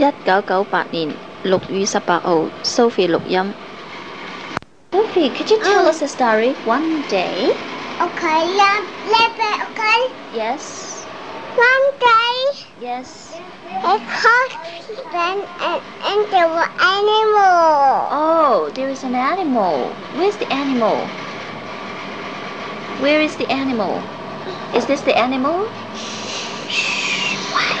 1998年6月18號 Sophie 錄音。Sophie, could you tell us a story? One day. Okay, okay. Yes. One day, Yes. a husband and there were animals. Oh, there is an animal. Where's the animal? Where is the animal? Is this the animal? Shh. Why?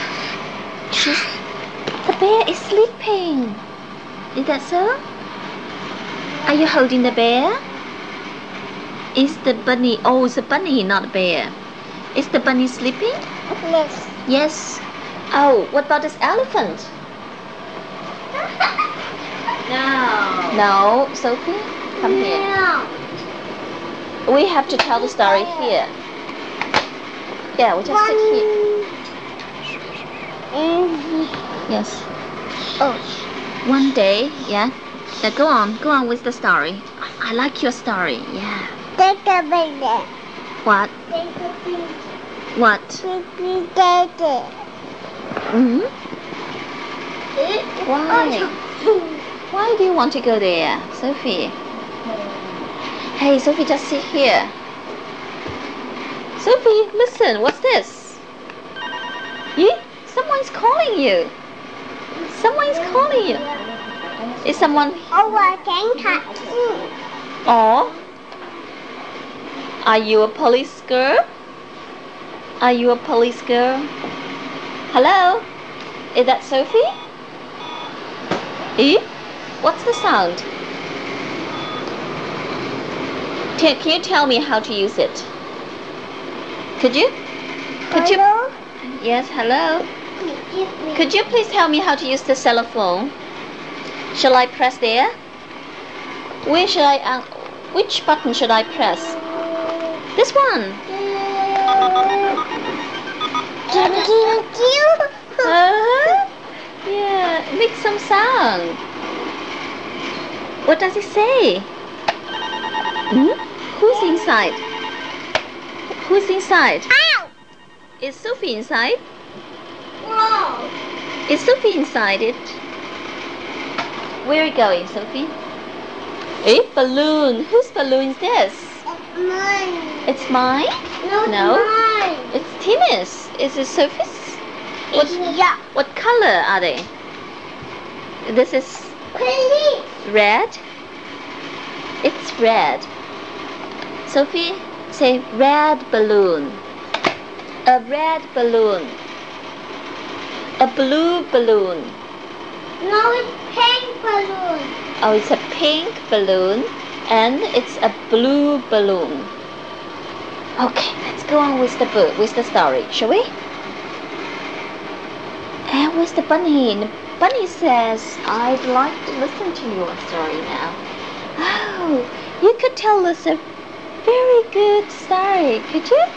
The bear is sleeping. Is that so? Are you holding the bear? Is the bunny? Oh, it's a bunny, not a bear. Is the bunny sleeping? Yes. Yes. Oh, what about this elephant? No. No, Sophie, come here. No. We have to tell the story here. Yeah, we just sit here. Yes. Oh. One day, yeah. Go on with the story. I like your story. Yeah. Take a minute. What? Take a minute. What? Hmm? Why? Why do you want to go there, Sophie? Hey, Sophie, just sit here. Sophie, listen. What's this? Someone's calling you. Someone's calling you. Is someone? Oh, I can touch you. Oh. Are you a police girl? Are you a police girl? Hello? Is that Sophie? What's the sound? Can you tell me how to use it? Could you? Hello? Yes, hello. Could you please tell me how to use the cell phone? Shall I press there? Where should I? Which button should I press? This one. Yeah, make some sound. What does it say? Who's inside? Who's inside? Ow! Is Sophie inside? No. Is Sophie inside it? Where are you going, Sophie? Balloon. Whose balloon is this? It's mine. It's mine? No, it's mine. It's Timmy's. Is it Sophie's? Yeah. What color are they? This is Police. red. It's red. Sophie, say red balloon. A red balloon. A blue balloon. No, it's pink balloon. Oh, it's a pink balloon and it's a blue balloon. Okay, let's go on with the book, with the story, shall we? And with the bunny. The bunny says, I'd like to listen to your story now. Oh, you could tell us a very good story, could you?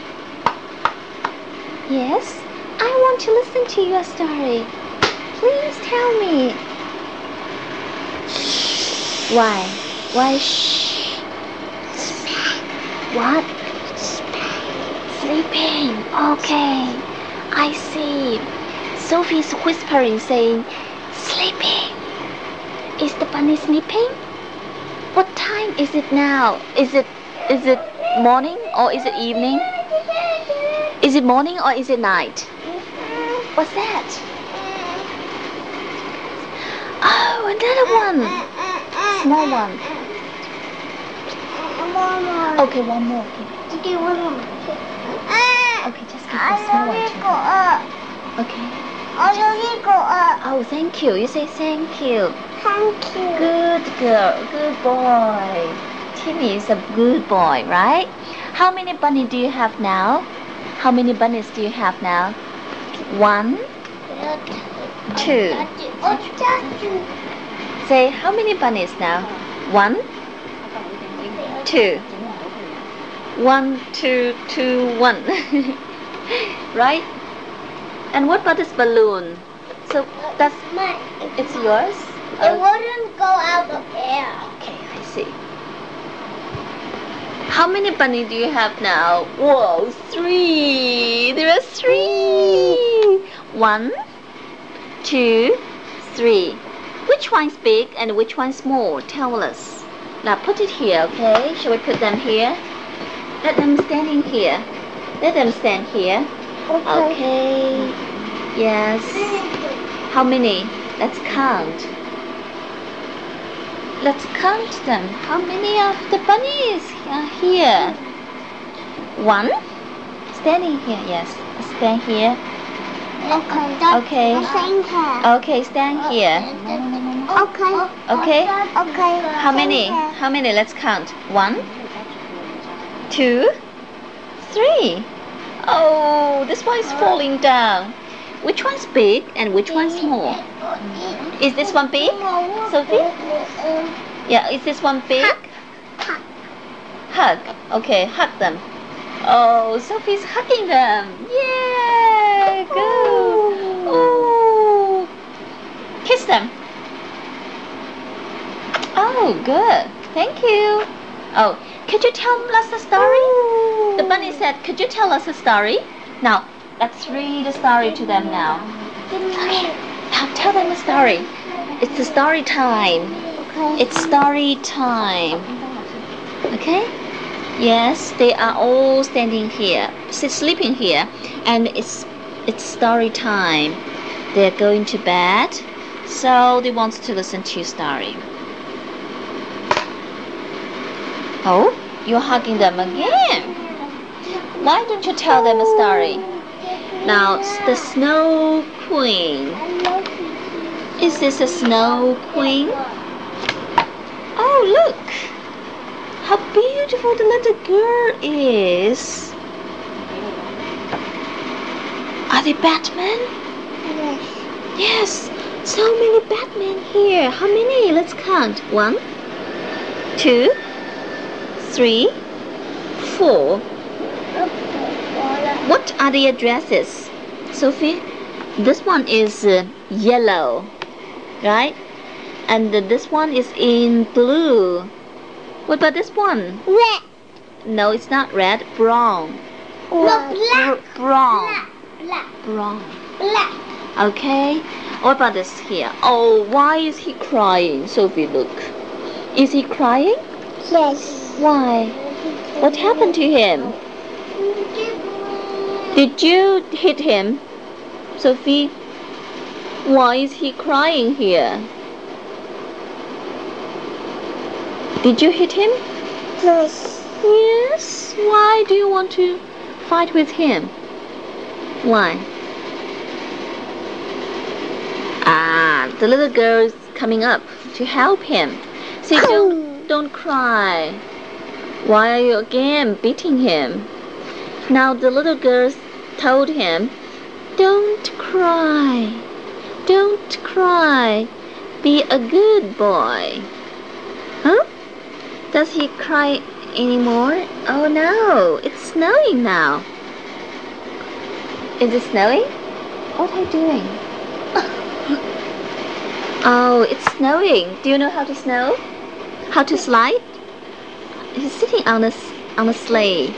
Yes, I want to listen to your story. Please tell me. Shh. Why? Why shh? What? Sleeping. Okay, I see. Sophie's whispering, saying, sleeping. Is the bunny sleeping? What time is it now? Is it morning or is it evening? Is it morning or is it night? What's that? Oh, another one. Small one. Okay, one more. Okay, one more. Okay, just give the small one to go her. up. Okay. I already go up. Oh, thank you. You say thank you. Thank you. Good girl. Good boy. Timmy is a good boy, right? How many bunnies do you have now? How many bunnies do you have now? 1, 2. Say, how many bunnies now? 1, 2. 1, 2, 2, 1. Right? And what about this balloon? So that's mine. It's yours? It wouldn't go out of air. Okay, I see. How many bunnies do you have now? Whoa, 3. There are 3. 1, 2, 3. Which one's big and which one's small? Tell us. Now put it here, okay? Shall we put them here? Let them stand in here. Let them stand here. Okay. Yes. How many? Let's count. Let's count them. How many of the bunnies are here? 1. Standing here. Yes. Stand here. Okay. Okay, stand here. Okay. How many? How many? Let's count. 1, 2, 3. Oh, this one is falling down. Which one's big and which one's small? Is this one big, Sophie? Yeah, is this one big? Hug. Okay, hug them. Oh, Sophie's hugging them. Yeah, good. Oh, kiss them. Oh, good. Thank you. Oh, could you tell us a story? The bunny said, could you tell us a story? Now, let's read a story to them now. Okay, now tell them a story. It's the story time. It's story time. Okay? Yes, they are all standing here, sleeping here, and it's story time. They're going to bed, so they want to listen to a story. Oh, you're hugging them again. Why don't you tell them a story? Now, the Snow Queen. Is this a Snow Queen? Oh, look! How beautiful the little girl is. Are they Batman? Yes, so many Batman here. How many? Let's count. 1, 2, 3, 4. What are the addresses, Sophie? This one is yellow, right? And this one is in blue. What about this one? Red. No, it's not red. Brown. No, black. Brown. Black. Brown. Black. Okay. What about this here? Oh, why is he crying? Sophie, look. Is he crying? Yes. Why? What happened to him? Did you hit him, Sophie? Why is he crying here? Did you hit him? Yes. Yes. Why do you want to fight with him? Why? Ah, the little girl is coming up to help him. Say, don't cry. Why are you again beating him? Now the little girl told him, don't cry. Don't cry. Be a good boy. Huh? Does he cry anymore? Oh no, it's snowing now. Is it snowing? What are you doing? Oh, it's snowing. Do you know how to snow? How to slide? He's sitting on a sleigh.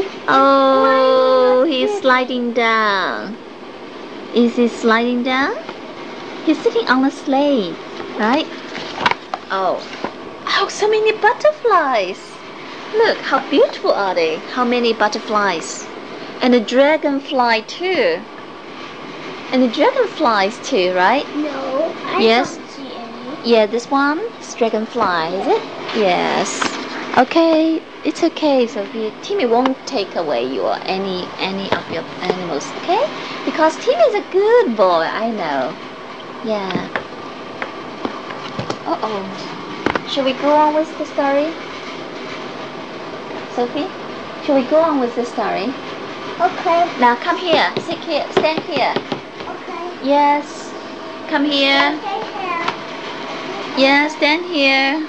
Oh, he's sliding down. Is he sliding down? He's sitting on a sleigh, right? Oh, so many butterflies. Look, how beautiful are they? How many butterflies? And a dragonfly too. And the dragonflies too, right? No, I Yes. don't see any. Yeah, this one is dragonfly, is it? Yes. Okay, it's okay, Sophie. Timmy won't take away any of your animals, okay? Because Timmy is a good boy, I know. Yeah. Uh-oh. Shall we go on with the story? Sophie? Shall we go on with the story? Okay. Now come here, sit here, stand here. Okay. Yes. Come here. Okay, here. Yes, stand here.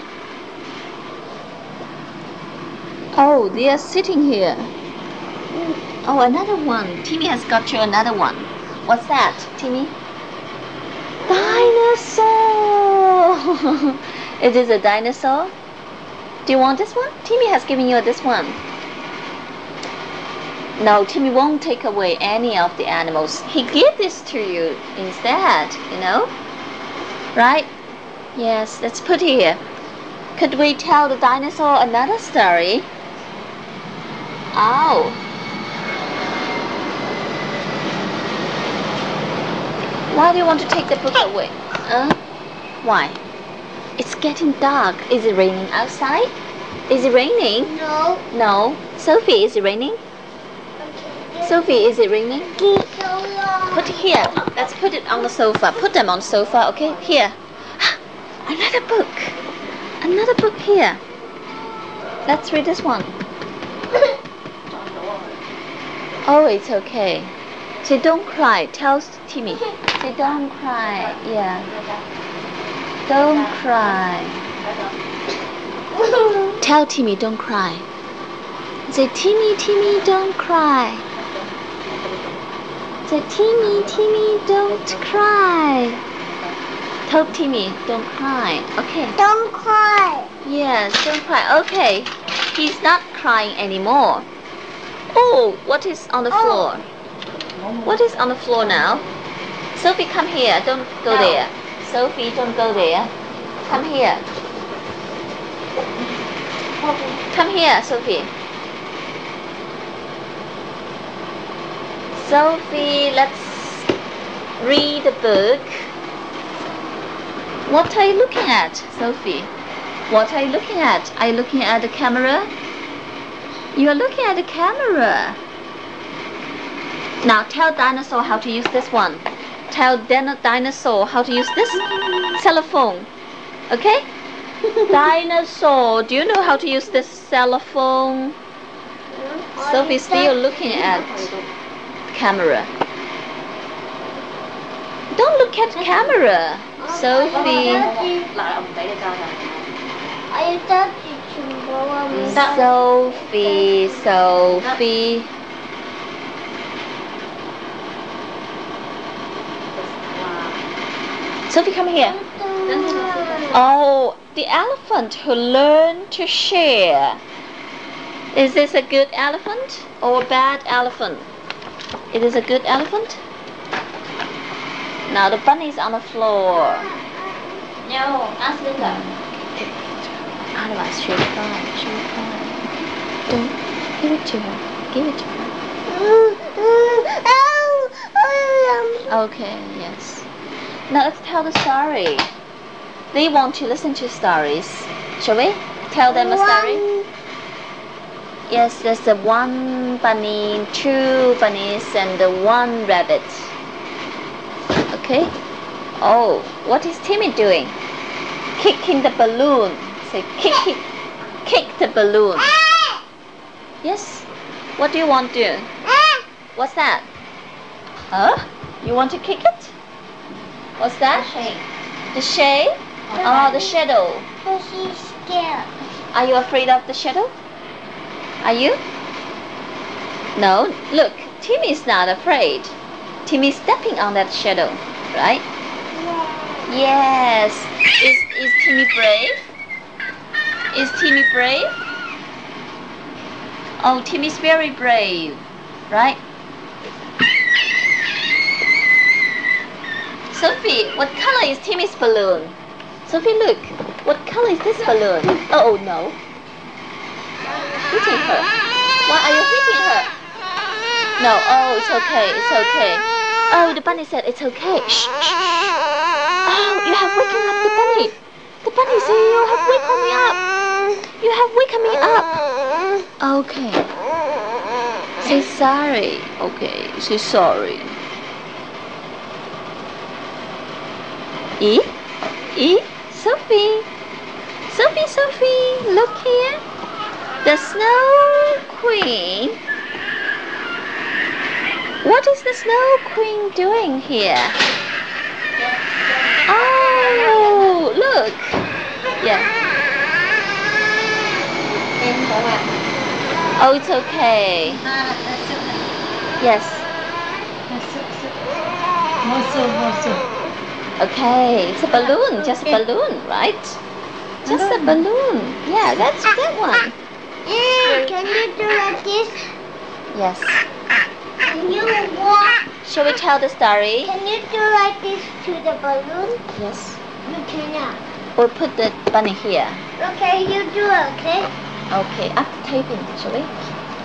Oh, they are sitting here. Oh, another one. Timmy has got you another one. What's that, Timmy? Dinosaur! Is this a dinosaur? Do you want this one? Timmy has given you this one. No, Timmy won't take away any of the animals. He gave this to you instead, you know? Right? Yes, let's put here. Could we tell the dinosaur another story? Oh. Why do you want to take the book away? Why? It's getting dark. Is it raining outside? Is it raining? No. No. Sophie, is it raining? Okay. Sophie, is it raining? So long. Put it here. Let's put it on the sofa. Put them on the sofa, okay? Here. Another book. Another book here. Let's read this one. Oh, it's okay. Say don't cry. Tell Timmy. Say don't cry. Yeah. Don't cry. Tell Timmy don't cry. Say Timmy, Timmy, don't cry. Say Timmy, Timmy, don't cry. Tell Timmy don't cry. Okay. Don't cry. Yes, don't cry. Okay. He's not crying anymore. Oh, what is on the floor? What is on the floor now? Sophie, come here. Don't go there. Sophie, don't go there. Come here. Come here, Sophie. Sophie, let's read the book. What are you looking at, Sophie? What are you looking at? Are you looking at the camera? You are looking at the camera. Now tell dinosaur how to use this one. Tell dinosaur how to use this cell phone. Okay? Dinosaur, do you know how to use this cell phone? Sophie's still looking at camera. Don't look at camera, Sophie. Sophie, Sophie. Sophie, come here. Oh, the elephant who learned to share. Is this a good elephant or a bad elephant? It is a good elephant. Now the bunny's on the floor. No, ask Linda. Otherwise she'll cry. She'll cry. Don't give it to her. Give it to her. Okay, yes. Now let's tell the story. They want to listen to stories. Shall we tell them a story? Yes, there's the one bunny, two bunnies, and the one rabbit. Okay? Oh, what is Timmy doing? Kicking the balloon. Say kick the balloon. Yes? What do you want to do? What's that? Huh? You want to kick it? What's that? The shade? Oh, the shadow. She's scared. Are you afraid of the shadow? Are you? No, look, Timmy's not afraid. Timmy's stepping on that shadow, right? Yes. Is Timmy brave? Is Timmy brave? Oh, Timmy's very brave, right? Sophie, what color is Timmy's balloon? Sophie, look. What color is this balloon? Oh, no. Hitting her. Why are you hitting her? No, oh, it's okay, it's okay. Oh, the bunny said it's okay. Shh, shh, shh. Oh, you have waken up the bunny. The bunny said you have waken me up. You have waken me up. Okay. Say sorry. Okay, say sorry. Sophie. Sophie, Sophie, look here. The Snow Queen. What is the Snow Queen doing here? Oh, look. Yeah. Oh, it's okay. Yes. Okay, it's a balloon, just a balloon, right? Just a balloon. Yeah, that's that one. Can you do like this? Yes. Can you walk? Shall we tell the story? Can you do like this to the balloon? Yes. Okay, now. Or put the bunny here. Okay, you do it, okay? Okay, after taping, shall we?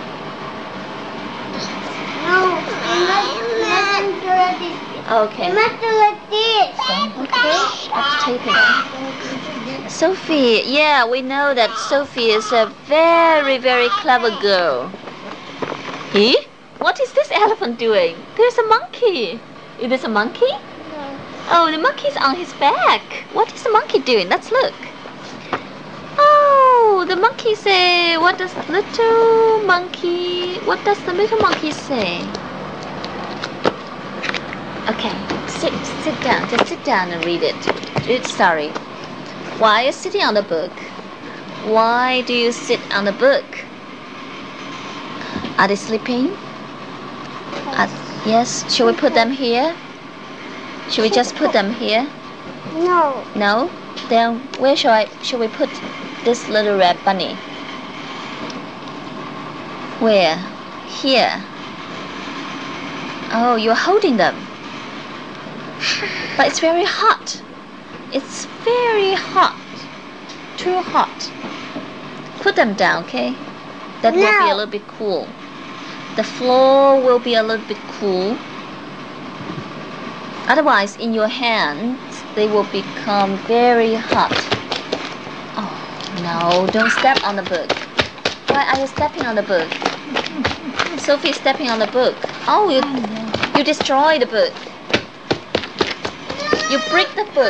No, you mustn't do it this. Okay. You must do it this. Okay, after taping. Sophie, yeah, we know that Sophie is a very, very clever girl. Eh? What is this elephant doing? There's a monkey. Is this a monkey? No. Oh, the monkey's on his back. What is the monkey doing? Let's look. Oh, the monkey say, what does the little monkey say? Okay, sit down. Just sit down and read it. Read the story. Why are you sitting on the book? Why do you sit on the book? Are they sleeping? Yes. Should we put them here? Should we just put them here? No. No? Then where should we put this little red bunny? Where? Here. Oh, you're holding them. But it's very hot. It's very hot. Too hot. Put them down, okay? That will be a little bit cool. The floor will be a little bit cool. Otherwise, in your hands, they will become very hot. Oh, no, don't step on the book. Why are you stepping on the book? Sophie is stepping on the book. Oh, you destroy the book. You break the book.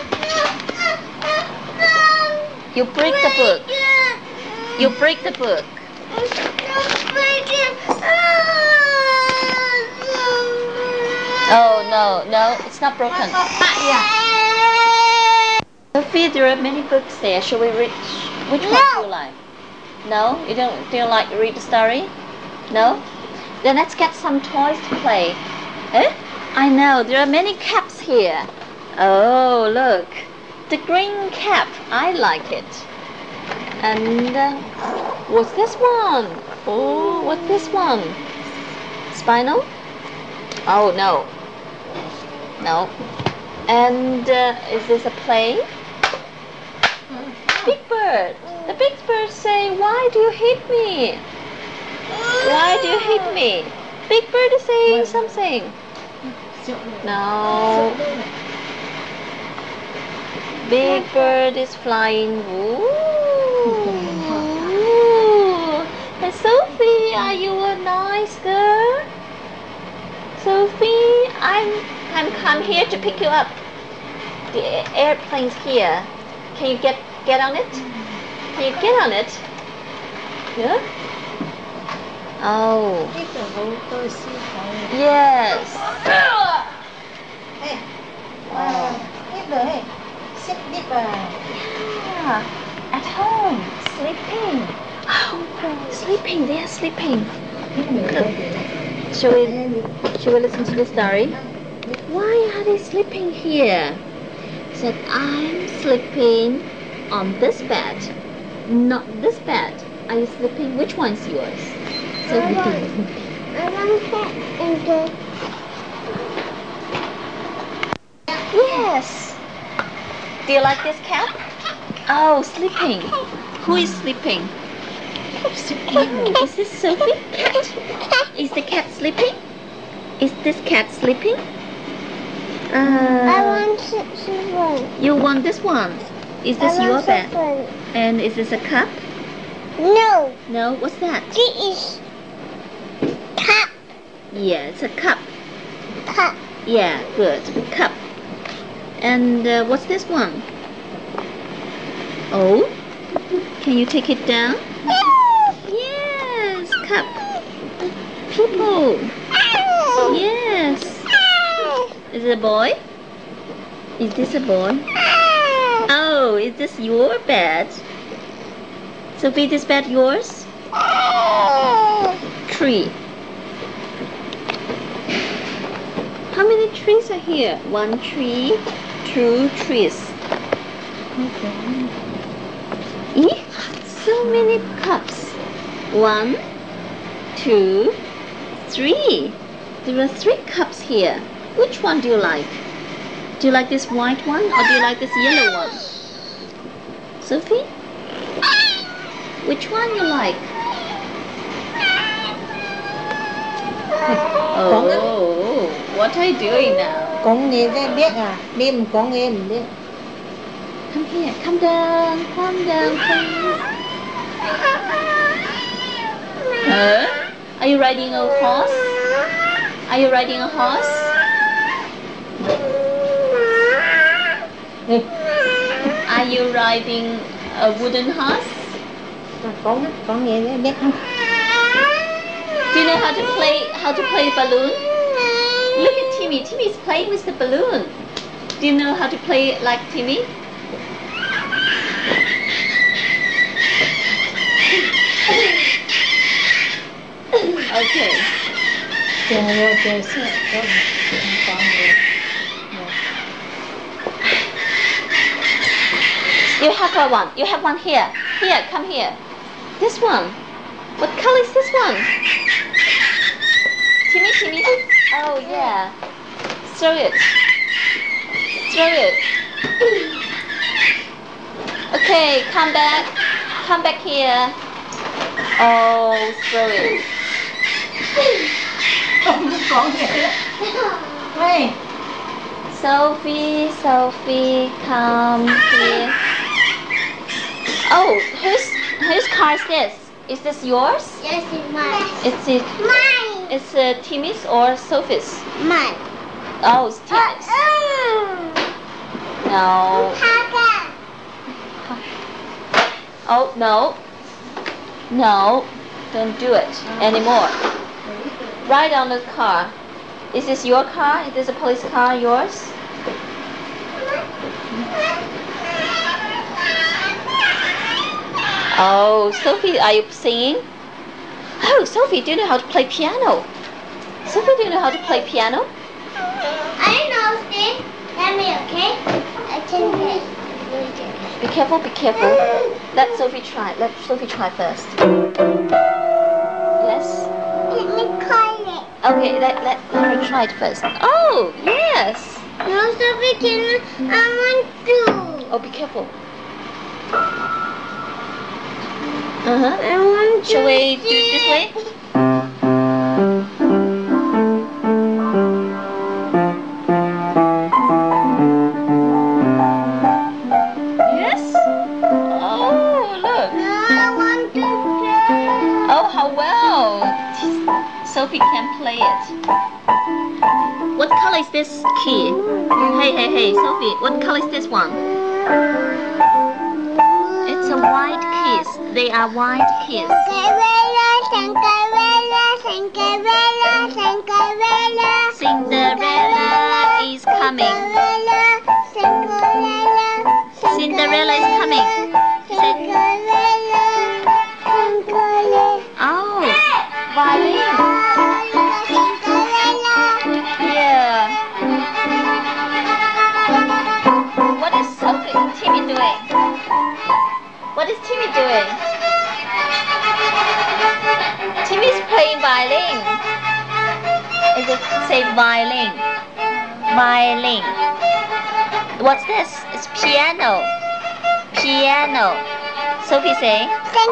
You break the book. You break the book. Oh, no, it's not broken. Sophie, there are many books there. Shall we read? Which one do you like? No? You don't like to read the story? No? Then let's get some toys to play. Eh? I know, there are many caps here. Oh, look. The green cap. I like it. And what's this one? Oh, what's this one? Spinal? Oh, no. No. And is this a plane? Big Bird. The Big Bird say, why do you hit me? Why do you hit me? Big Bird is saying something. No. Big Bird is flying. Ooh. And Sophie, are you a nice girl? Sophie, I'm come here to pick you up. The airplane's here. Can you get on it? Can you get on it? Yeah? Oh. Yes. Yeah. At home. Sleeping. Oh, sleeping. They are sleeping. Shall we listen to the story? Why are they sleeping here? Said, I'm sleeping on this bed, not this bed. Are you sleeping? Which one's yours? So I want that in the... Yes. Do you like this cat? Oh, sleeping. Who is sleeping? Oh, is this Sophie? Cat? Is the cat sleeping? Is this cat sleeping? I want this one. You want this one? Is this your bed? And is this a cup? No. No, what's that? This is cup. Yeah, it's a cup. Cup. Yeah, good. Cup. And what's this one? Oh, can you take it down? Yes, cup. People. Yes. Is it a boy? Is this a boy? Oh, is this your bed? Sophie, this bed yours? Tree. How many trees are here? 1 tree, 2 trees. Okay. So many cups. 1, 2, 3. There are 3 cups here. Which one do you like? Do you like this white one or do you like this yellow one? Sophie? Which one you like? Oh, what are you doing now? Con nghe cái biết à, đêm con nghe mình biết. Come here, come down, please. Are you riding a horse? Are you riding a horse? Are you riding a wooden horse? Con nghe cái biết không? Do you know how to play balloon? Look at Timmy. Timmy is playing with the balloon. Do you know how to play it like Timmy? Okay. You have one. You have one here. Here, come here. This one. What color is this one? Timmy. Oh yeah. Throw it. Okay, come back. Come back here. Oh, throw it. Con nghe. Hey. Sophie, come here. Oh, whose car is this? Is this yours? Yes, it's mine. Mine. It's Timmy's or Sophie's? Mine. Oh, it's Timmy's. No. Papa. Oh, no. Don't do it anymore. Ride on the car. Is this your car? Is this a police car yours? Oh, Sophie, are you singing? Oh, Sophie, do you know how to play piano? Sophie, do you know how to play piano? I know, Steve. Let me, okay? I can play. Be careful. Let Sophie try first. Yes? Let me call it. Okay, let her try it first. Oh, yes. No, Sophie, can I want to. Oh, be careful. I want to. Shall we do it this way? Yes? Oh, look. No, I want to play. Oh, how well. Sophie can play it. What color is this key? Hey, Sophie, what color is this one? It's a white keys. They are white keys. Cinderella is coming. Cinderella is coming. Oh, violin. Yeah. What is Timmy doing? What is Timmy doing? Timmy's playing violin. Is it say violin? Violin. What's this? It's piano. Piano. Sophie say.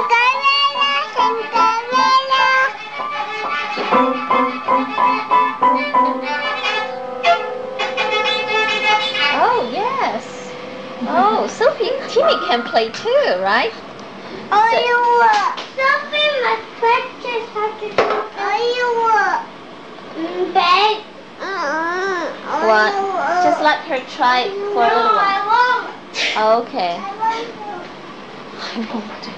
Oh yes. Oh, Sophie, Timmy can play too, right? Sophie must practice how to do. Bed. What? Just let her try it for a little while. I Okay. won't.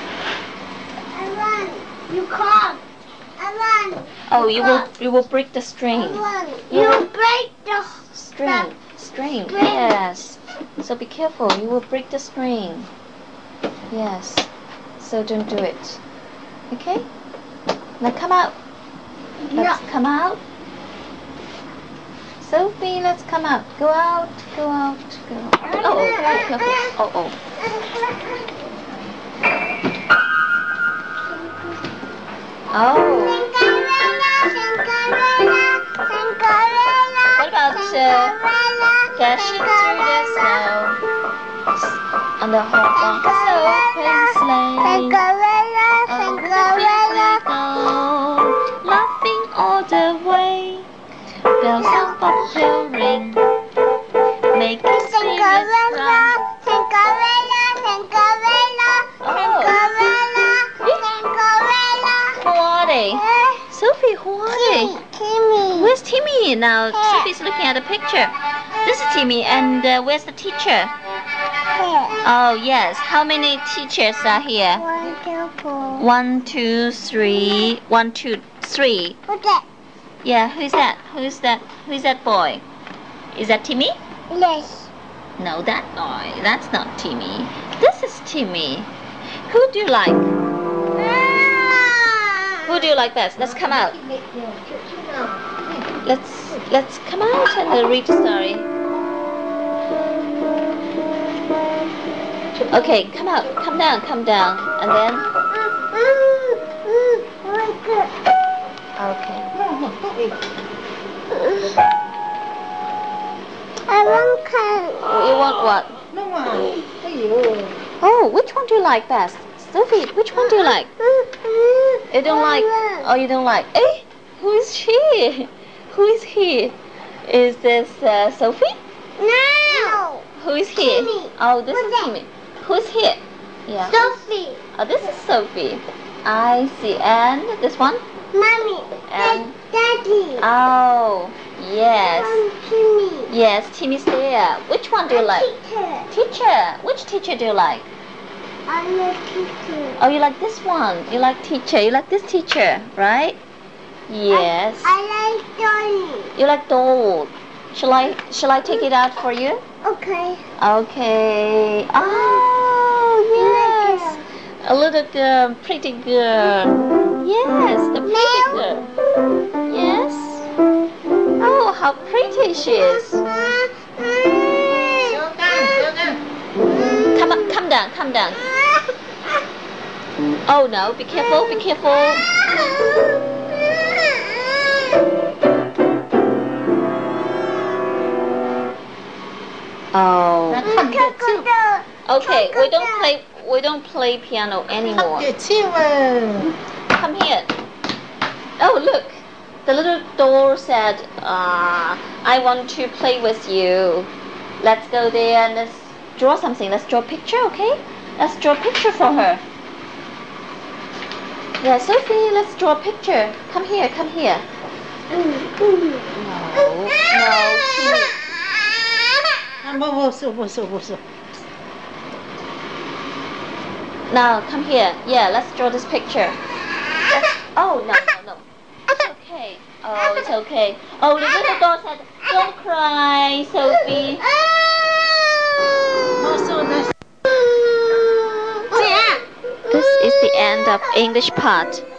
You can't. Oh, you will break the string. You break the String. Yes. So be careful. You will break the string. Yes. So don't do it. Okay? Now come out. Let's come out. Sophie, let's come out. Go out. Oh, be careful. Oh. Oh. What about dashing through the snow on the hop of a open sleigh. Oh, with a twinkle go, laughing all the way. Bells on bobtail ring, making spirits bright. Who are they? Sophie, who are they? Where's Timmy? Now Sophie's looking at the picture. This is Timmy, and where's the teacher? Oh yes. How many teachers are here? 1, 2, 3. 1, 2, 3. Yeah. Who's that? Who's that boy? Is that Timmy? Yes. No, that boy. That's not Timmy. This is Timmy. Who do you like? Who do you like best? Let's come out. Let's come out and read the story. Okay, come out, come down, and then. Okay. I want car. You want what? Oh, which one do you like best? Sophie, which one do you like? You don't like? Oh, you don't like? Eh? Who is she? Who is he? Is this Sophie? No. Who is he? Timmy. Oh, this Who's is that? Timmy. Who's he? Yeah. Sophie. Oh, this is Sophie. I see. And this one? Mommy. And Daddy. oh, yes. Timmy. Yes, Timmy's there. Which one do you like? Teacher. Teacher. Which teacher do you like? I love teacher. Oh, you like this one. You like teacher. You like this teacher, right? Yes. I like Johnny. You like doll. Shall I take it out for you? Okay. Okay. Oh, yes. A little girl, pretty girl. Yes, the pretty girl. Yes. Oh, how pretty she is. Come down. Oh no, be careful. Oh. Okay, we don't play piano anymore. Come here. Oh, look. The little door said, I want to play with you. Let's go there and let's draw something. Let's draw a picture, okay? Let's draw a picture for her. Yeah, Sophie, let's draw a picture. Come here. No, Timmy. Now, come here. Yeah, let's draw this picture. Oh, no. It's okay. Oh, it's okay. Oh, the little doll said, don't cry, Sophie. This is the end of English part.